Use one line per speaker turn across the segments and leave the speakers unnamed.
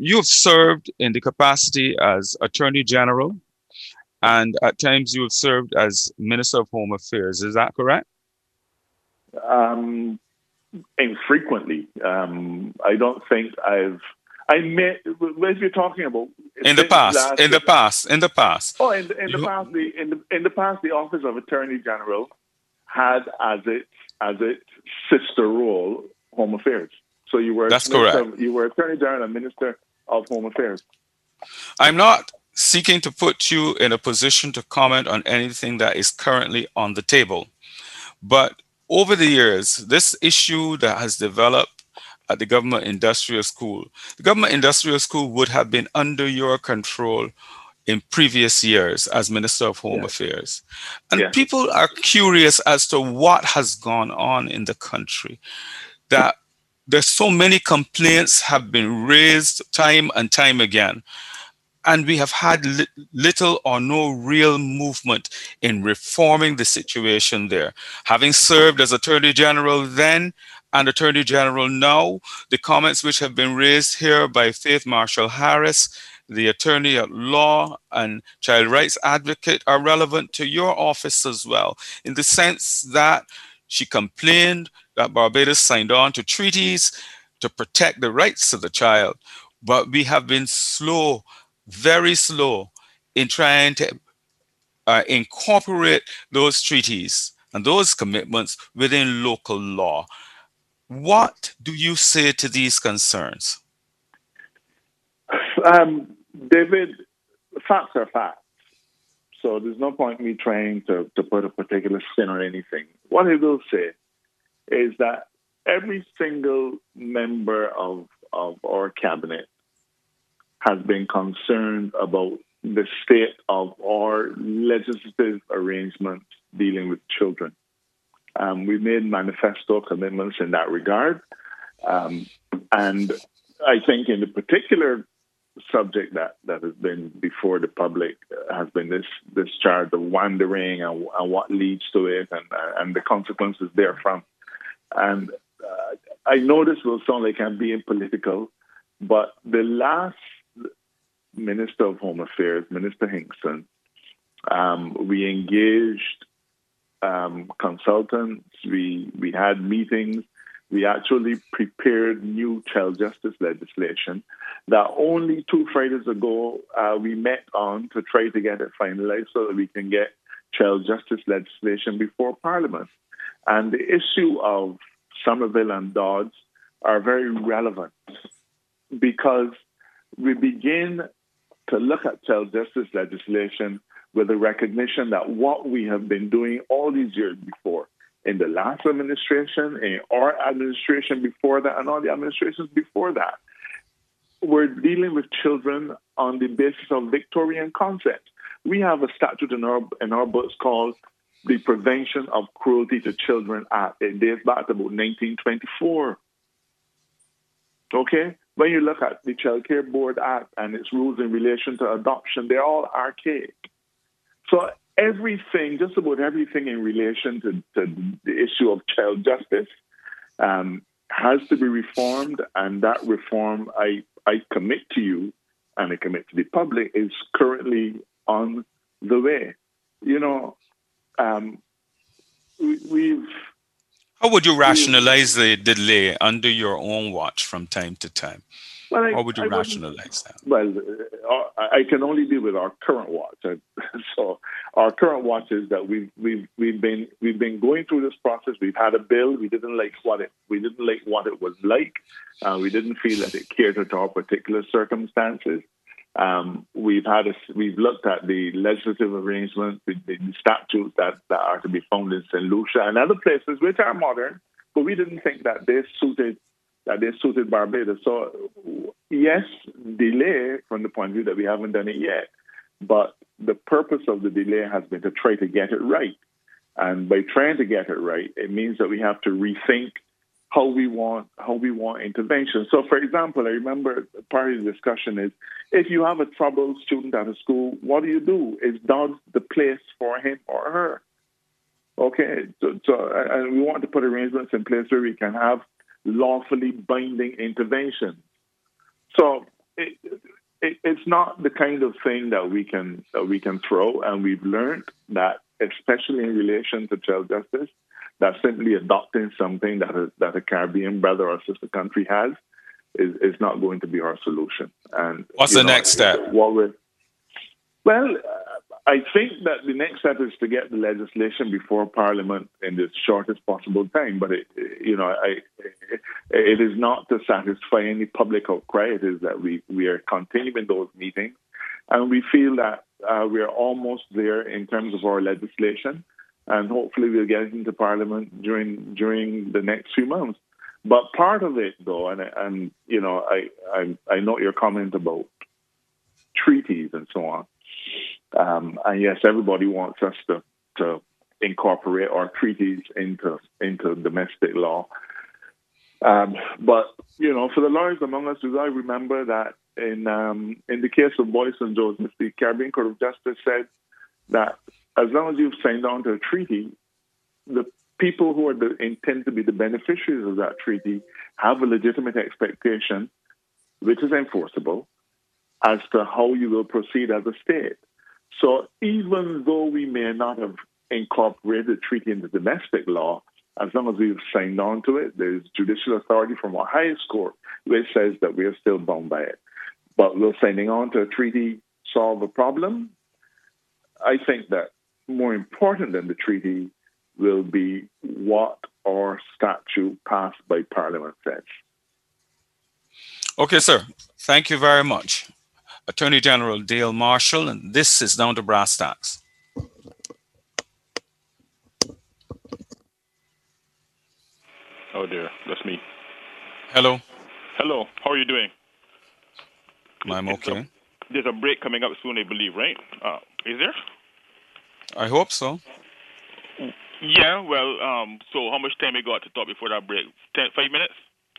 You have served in the capacity as Attorney General, and at times you have served as Minister of Home Affairs. Is that correct?
Um, Infrequently. I don't think I may, as you're talking about,
In the
since
past,
last
in
year.
the past, in the past.
Oh, in the
You,
past, the Office of Attorney General had as its sister role Home Affairs. So
that's correct.
You were Attorney General and Minister of Home Affairs.
I'm not seeking to put you in a position to comment on anything that is currently on the table. But over the years, this issue that has developed at the Government Industrial School, the Government Industrial School would have been under your control in previous years as Minister of Home
Yes,
Affairs. And
yes.
people are curious as to what has gone on in the country, that there's so many complaints have been raised time and time again, and we have had little or no real movement in reforming the situation there. Having served as Attorney General then and Attorney General now, the comments which have been raised here by Faith Marshall Harris, the Attorney at Law and Child Rights Advocate, are relevant to your office as well, in the sense that she complained that Barbados signed on to treaties to protect the rights of the child, but we have been slow, very slow, in trying to incorporate those treaties and those commitments within local law. What do you say to these concerns?
David, facts are facts. So there's no point in me trying to put a particular spin on anything. What I will say is that every single member of our cabinet has been concerned about the state of our legislative arrangements dealing with children. We made manifesto commitments in that regard. And I think in the particular subject that has been before the public has been this charge of wandering and what leads to it and the consequences therefrom. And I know this will sound like I'm being political, but the last Minister of Home Affairs, Minister Hinkson, we engaged consultants, we had meetings, we actually prepared new child justice legislation that only 2 Fridays ago we met on to try to get it finalized so that we can get child justice legislation before Parliament. And the issue of Somerville and Dodds are very relevant because we begin to look at child justice legislation with the recognition that what we have been doing all these years before, in the last administration, in our administration before that, and all the administrations before that, we're dealing with children on the basis of Victorian concepts. We have a statute in our books called the Prevention of Cruelty to Children Act. It dates back to about 1924. Okay? When you look at the Child Care Board Act and its rules in relation to adoption, they're all archaic. So everything, just about everything in relation to the issue of child justice has to be reformed, and that reform, I commit to you and I commit to the public, is currently on the way. You know, we've...
How would you rationalize the delay under your own watch from time to time?
Well,
How would you rationalize that?
Well, I can only deal with our current watch. So our current watch is that we've been going through this process. We've had a bill. We didn't like what it was like. We didn't feel that it catered to our particular circumstances. We've looked at the legislative arrangements, the statutes that are to be found in St. Lucia and other places which are modern, but we didn't think that they suited Barbados. So yes, delay from the point of view that we haven't done it yet, but the purpose of the delay has been to try to get it right. And by trying to get it right, it means that we have to rethink how we want intervention. So, for example, I remember part of the discussion is, if you have a troubled student at a school, what do? Is Dodds the place for him or her? Okay, so and we want to put arrangements in place where we can have lawfully binding intervention. So it, it's not the kind of thing that we can throw, and we've learned that, especially in relation to child justice, that simply adopting something that a Caribbean brother or sister country has is not going to be our solution. And
What's the next step?
Well, I think that the next step is to get the legislation before Parliament in the shortest possible time. But it is not to satisfy any public outcry. It is that we are continuing those meetings, and we feel that we are almost there in terms of our legislation, and hopefully we'll get it into Parliament during the next few months. But part of it, though, and I note your comment about treaties and so on. And yes, everybody wants us to incorporate our treaties into domestic law. But for the lawyers among us, I remember that in the case of Boyce and Joseph, the Caribbean Court of Justice said that as long as you've signed on to a treaty, the people who intend to be the beneficiaries of that treaty have a legitimate expectation, which is enforceable, as to how you will proceed as a state. So even though we may not have incorporated the treaty into domestic law, as long as we've signed on to it, there's judicial authority from our highest court which says that we are still bound by it. But will signing on to a treaty solve a problem? I think that more important than the treaty will be what our statute passed by Parliament says.
Okay, sir. Thank you very much. Attorney General Dale Marshall, and this is Down to Brass Tacks.
Oh dear, that's me.
Hello.
Hello, how are you doing?
I'm okay.
There's a break coming up soon, I believe, right? Is there?
I hope so.
Yeah, well, so how much time you got to talk before that break? 5 minutes?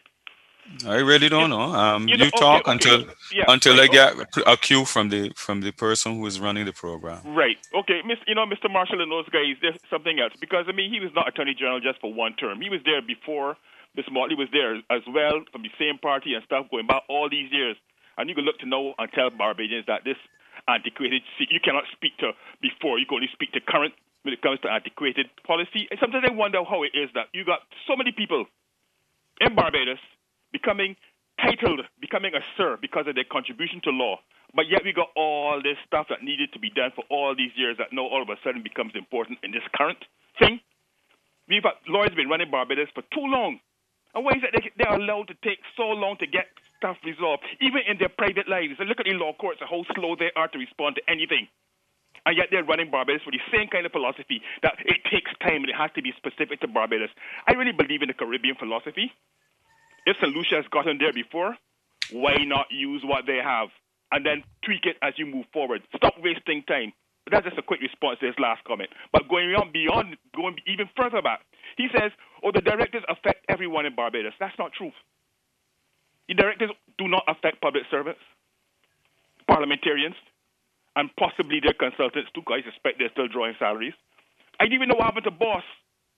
I really don't know. You talk until I get a cue from the person who is running the program.
Right. Okay, Mr. Marshall and those guys, there's something else. Because, he was not Attorney General just for one term. He was there before. Mr. Motley was there as well, from the same party and stuff, going back all these years. And you can look to know and tell Barbadians that this antiquated, you cannot speak to before, you can only speak to current when it comes to antiquated policy. And sometimes I wonder how it is that you got so many people in Barbados becoming a sir because of their contribution to law. But yet we got all this stuff that needed to be done for all these years that now all of a sudden becomes important in this current thing. We've got lawyers been running Barbados for too long. And why is it they're allowed to take so long to get stuff resolved, even in their private lives? And look at the law courts, how slow they are to respond to anything. And yet they're running Barbados for the same kind of philosophy that it takes time and it has to be specific to Barbados. I really believe in the Caribbean philosophy. If St. Lucia has gotten there before, why not use what they have and then tweak it as you move forward? Stop wasting time. But that's just a quick response to his last comment. But going even further back, he says, the directives affect everyone in Barbados. That's not true. The directives do not affect public servants, parliamentarians, and possibly their consultants too, because I suspect they're still drawing salaries. I didn't even know what happened to BOSS.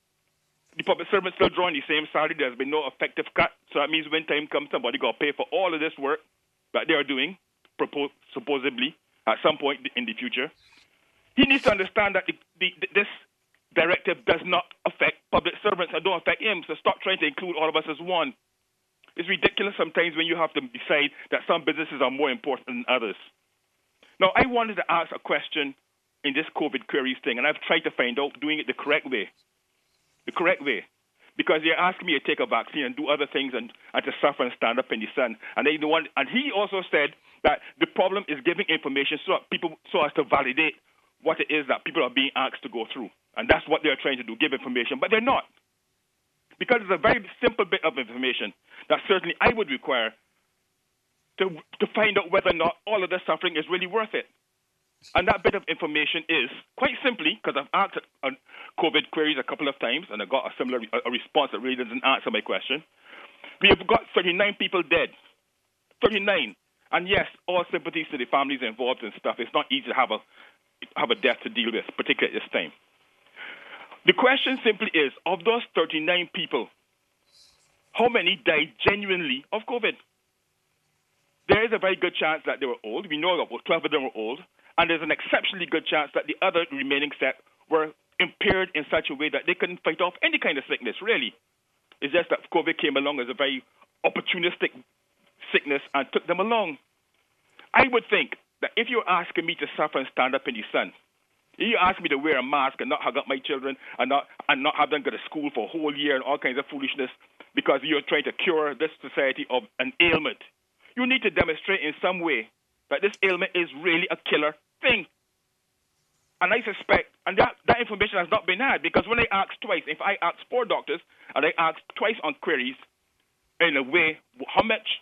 The public servants still drawing the same salary. There's been no effective cut. So that means when time comes, somebody got to pay for all of this work that they are doing, supposedly, at some point in the future. He needs to understand that this directive does not affect public servants and don't affect him. So stop trying to include all of us as one. It's ridiculous sometimes when you have to decide that some businesses are more important than others. Now, I wanted to ask a question in this COVID queries thing, and I've tried to find out doing it the correct way. The correct way. Because they're asking me to take a vaccine and do other things and to suffer and stand up in the sun. And he also said that the problem is giving information so as to validate what it is that people are being asked to go through. And that's what they're trying to do, give information. But they're not. Because it's a very simple bit of information that certainly I would require to find out whether or not all of the suffering is really worth it. And that bit of information is, quite simply, because I've asked COVID queries a couple of times, and I got a similar response that really doesn't answer my question. We have got 39 people dead. 39. And yes, all sympathies to the families involved and stuff. It's not easy to have a death to deal with, particularly at this time. The question simply is, of those 39 people, how many died genuinely of COVID? there is a very good chance that they were old. We know about 12 of them were old. And there's an exceptionally good chance that the other remaining set were impaired in such a way that they couldn't fight off any kind of sickness, really. It's just that COVID came along as a very opportunistic sickness and took them along. I would think that if you're asking me to suffer and stand up in the sun, if you ask me to wear a mask and not hug up my children and not have them go to school for a whole year and all kinds of foolishness because you're trying to cure this society of an ailment, you need to demonstrate in some way that this ailment is really a killer thing. And I suspect, and that information has not been had, because when I asked twice, if I asked 4 doctors and I asked twice on queries, in a way, how much,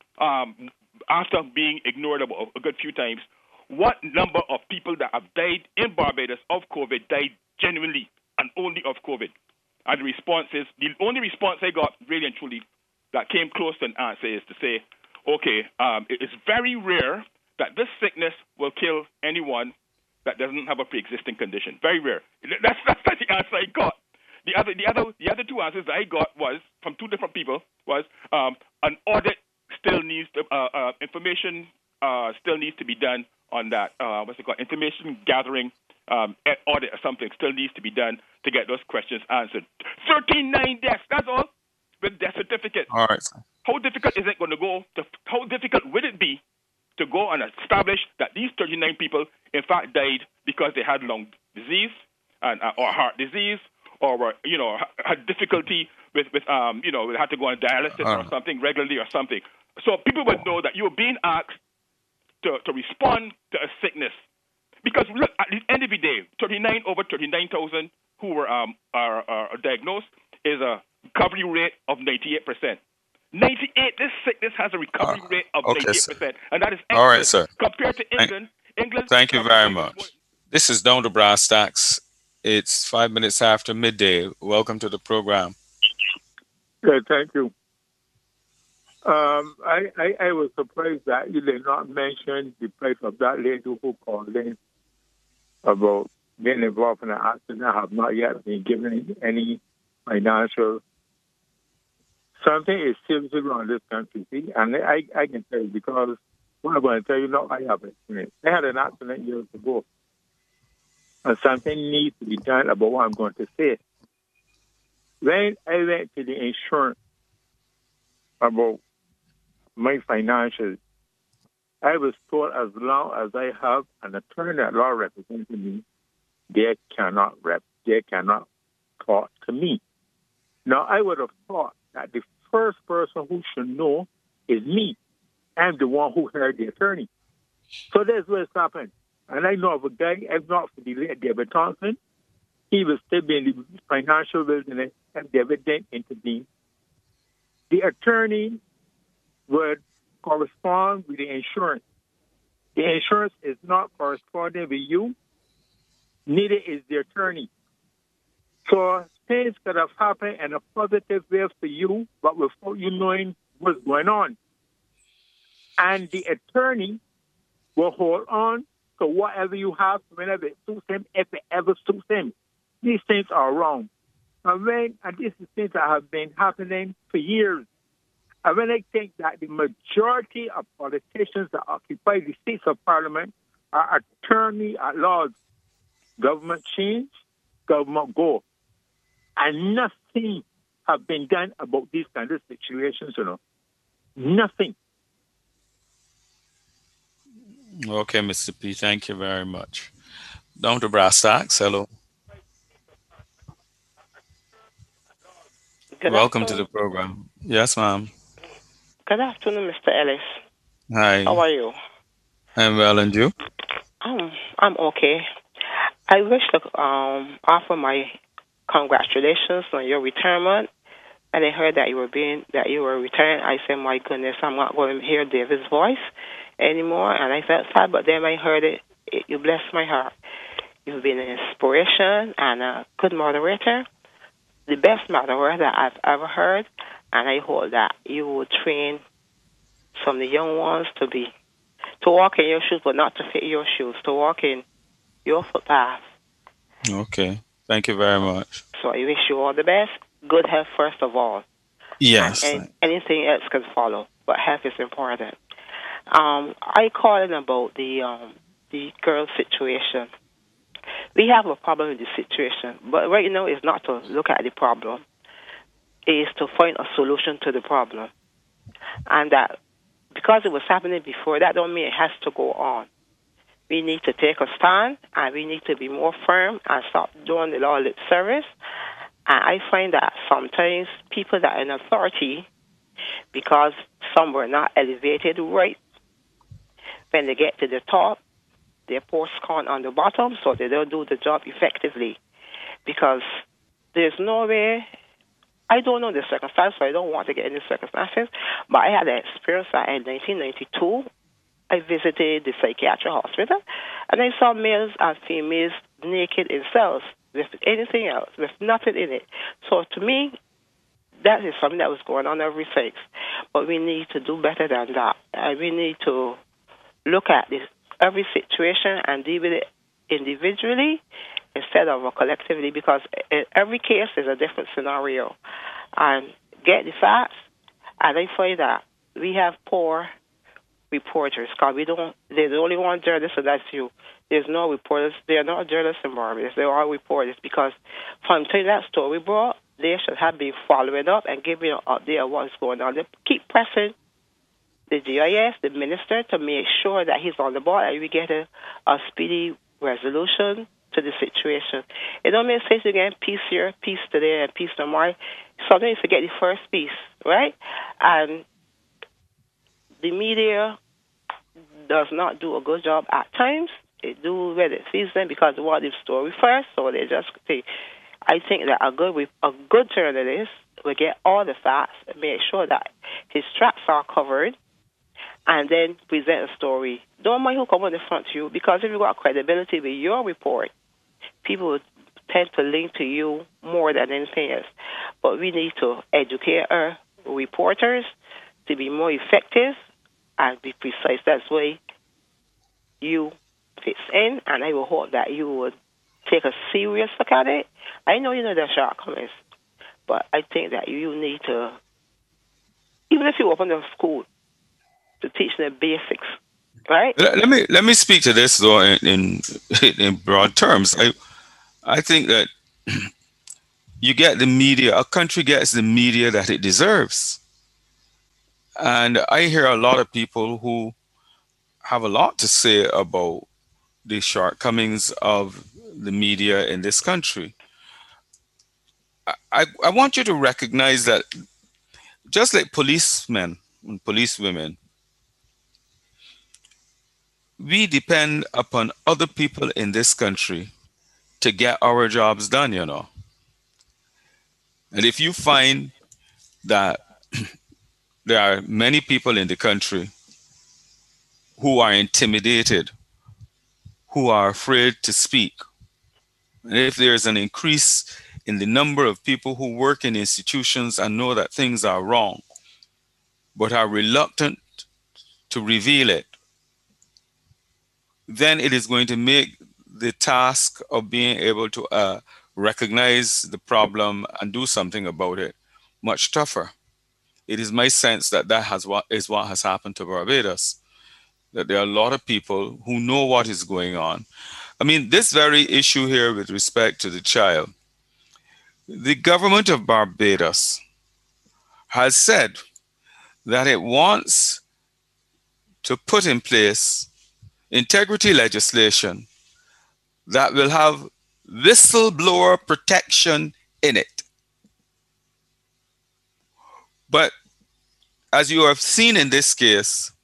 after being ignored about a good few times, what number of people that have died in Barbados of COVID died genuinely and only of COVID? And the only response I got, really and truly, that came close to an answer is to say, okay, it is very rare that this sickness will kill anyone that doesn't have a pre-existing condition. Very rare. That's the answer I got. The other 2 answers that I got was from 2 different people was an audit still needs to information still needs to be done on that. What's it called? Information gathering audit or something still needs to be done to get those questions answered. 39 deaths. That's all with death certificate.
All right.
How difficult is it going to go? How difficult would it be to go and establish that these 39 people, in fact, died because they had lung disease or heart disease, or were, had difficulty with had to go on dialysis or something regularly or something. So people would know that you were being asked to respond to a sickness. Because look, at the end of the day, 39 over 39,000 who were are diagnosed is a recovery rate of 98%. 98. This sickness has a recovery rate of 98%, and that is excellent.
All right, sir.
Compared to England.
Thank you very much. This is Down to Brass Tacks. It's 5 minutes after midday. Welcome to the program.
Good, thank you. I was surprised that you did not mention the plight of that lady who called in about getting involved in an accident. I have not yet been given any financial. Something is seriously wrong in this country, see? And I can tell you, because what I'm going to tell you now, I have experience. I had an accident years ago, and something needs to be done about what I'm going to say. When I went to the insurance about my financials, I was told as long as I have an attorney at law representing me, they cannot talk to me. Now, I would have thought that the first person who should know is me. I'm the one who hired the attorney. So that's what's happened. And I know of a guy, I've not for the late David Thompson. He was still in the financial business, and David didn't intervene. The attorney would correspond with the insurance. The insurance is not corresponding with you, neither is the attorney. So things could have happened in a positive way for you, but without you knowing what's going on. And the attorney will hold on to whatever you have whenever it suits him, if it ever suits him. These things are wrong. And this is things that have been happening for years. And when I think that the majority of politicians that occupy the seats of parliament are attorney at law, government change, government go. And nothing has been done about these kind of situations, Nothing.
Okay, Mr. P, thank you very much. Down to Brass Tacks, hello. Welcome to the program. Yes, ma'am.
Good afternoon, Mr. Ellis.
Hi.
How are you?
I'm well, and you?
I'm okay. I wish to offer my congratulations on your retirement. And I heard that you were retiring. I said, my goodness, I'm not going to hear David's voice anymore. And I felt sad, but then I heard it. You blessed my heart. You've been an inspiration and a good moderator, the best moderator that I've ever heard. And I hope that you will train some of the young ones to walk in your shoes, but not to fit your shoes, to walk in your footpath.
Okay. Thank you very much.
So I wish you all the best. Good health first of all.
Yes.
And anything else can follow, but health is important. I calling about the girl situation. We have a problem with the situation, but right now it's not to look at the problem. It is to find a solution to the problem, and that because it was happening before, that don't mean it has to go on. We need to take a stand, and we need to be more firm and stop doing the law lip service. And I find that sometimes people that are in authority, because some were not elevated right, when they get to the top, their posts count on the bottom, so they don't do the job effectively. Because there's no way, I don't know the circumstances, so I don't want to get into circumstances, but I had an experience that in 1992, I visited the psychiatric hospital, and I saw males and females naked in cells with anything else, with nothing in it. So to me, that is something that was going on every six. But we need to do better than that. We need to look at this every situation and deal with it individually instead of collectively, because in every case is a different scenario. And get the facts, and I find that we have poor reporters, because they're the only one journalist, and that's you. There's no reporters. They're not journalists in Barbados. They are reporters, because from the time that story brought, they should have been following up and giving an update of what's going on. They keep pressing the GIS, the minister, to make sure that he's on the ball and we get a speedy resolution to the situation. It don't make sense to get peace here, peace today, and peace tomorrow. Sometimes you get the first peace, right? And the media does not do a good job at times. They do when it sees them because they want the story first, so they just say. I think that a good journalist will get all the facts and make sure that his tracks are covered, and then present a story. Don't mind who come on the front to you, because if you got credibility with your report, people will tend to link to you more than anything else. But we need to educate our reporters to be more effective and be precise. That's why you fits in, and I will hope that you would take a serious look at it. I know you know there are shortcomings, but I think that you need to, even if you open a school, to teach them basics, right?
Let me speak to this though in broad terms. I think that you get the media. A country gets the media that it deserves, and I hear a lot of people who have a lot to say about the shortcomings of the media in this country. I want you to recognize that just like policemen and policewomen, we depend upon other people in this country to get our jobs done, you know. And if you find that there are many people in the country who are intimidated, who are afraid to speak, and if there's an increase in the number of people who work in institutions and know that things are wrong, but are reluctant to reveal it, then it is going to make the task of being able to recognize the problem and do something about it much tougher. It is my sense that what has happened to Barbados, that there are a lot of people who know what is going on. I mean, this very issue here with respect to the child, the government of Barbados has said that it wants to put in place integrity legislation that will have whistleblower protection in it. But as you have seen in this case,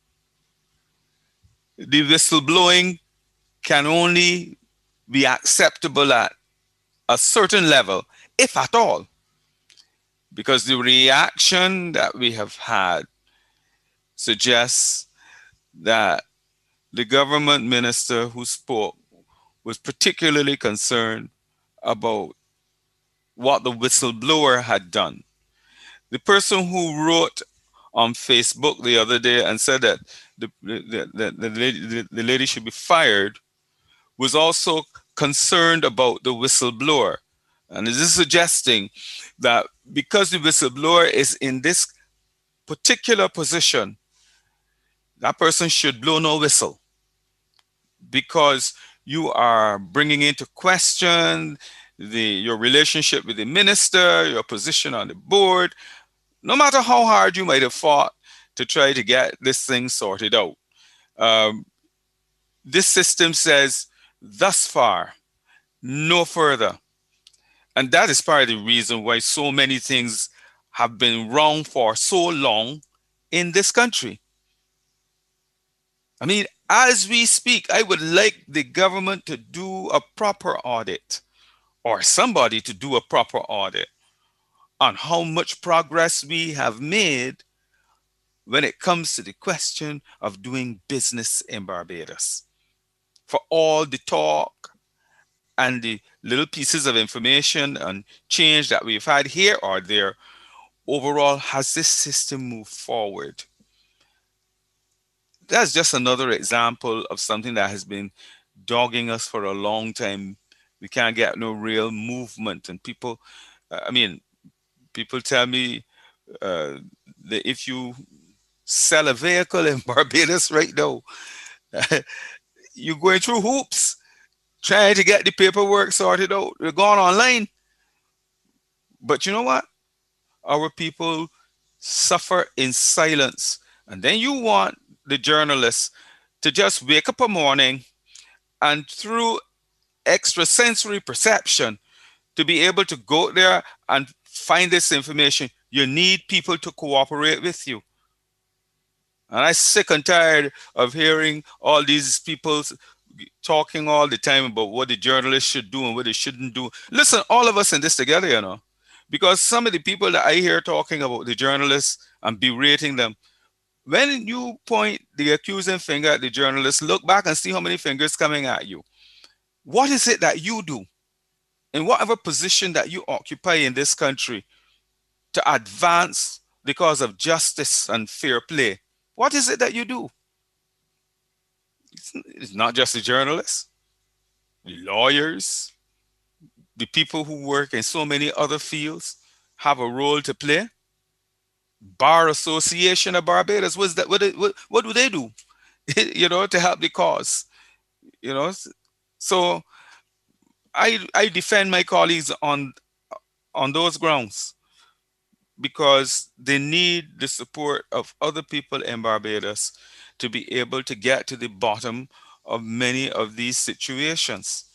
the whistleblowing can only be acceptable at a certain level, if at all, because the reaction that we have had suggests that the government minister who spoke was particularly concerned about what the whistleblower had done. The person who wrote on Facebook the other day and said that the lady should be fired was also concerned about the whistleblower. And this is suggesting that because the whistleblower is in this particular position, that person should blow no whistle, because you are bringing into question your relationship with the minister, your position on the board, no matter how hard you might have fought to try to get this thing sorted out. Um, this system says, thus far, no further. And that is part of the reason why so many things have been wrong for so long in this country. I mean, as we speak, I would like the government to do a proper audit, or somebody to do a proper audit on how much progress we have made when it comes to the question of doing business in Barbados. For all the talk and the little pieces of information and change that we've had here or there, overall, has this system moved forward? That's just another example of something that has been dogging us for a long time. We can't get no real movement, and people, I mean, people tell me uh, that if you sell a vehicle in Barbados right now, you're going through hoops trying to get the paperwork sorted out. We're going online. But you know what? Our people suffer in silence. And then you want the journalists to just wake up a morning and through extrasensory perception to be able to go there and find this information. You need people to cooperate with you. And I'm sick and tired of hearing all these people talking all the time about what the journalists should do and what they shouldn't do. Listen, all of us in this together, you know, because some of the people that I hear talking about the journalists and berating them, when you point the accusing finger at the journalists, look back and see how many fingers coming at you. What is it that you do in whatever position that you occupy in this country to advance the cause of justice and fair play? What is it that you do? It's not just the journalists, the lawyers, the people who work in so many other fields have a role to play. Bar Association of Barbados, what's that? What do they do? You know, to help the cause. You know, so I defend my colleagues on those grounds because they need the support of other people in Barbados to be able to get to the bottom of many of these situations.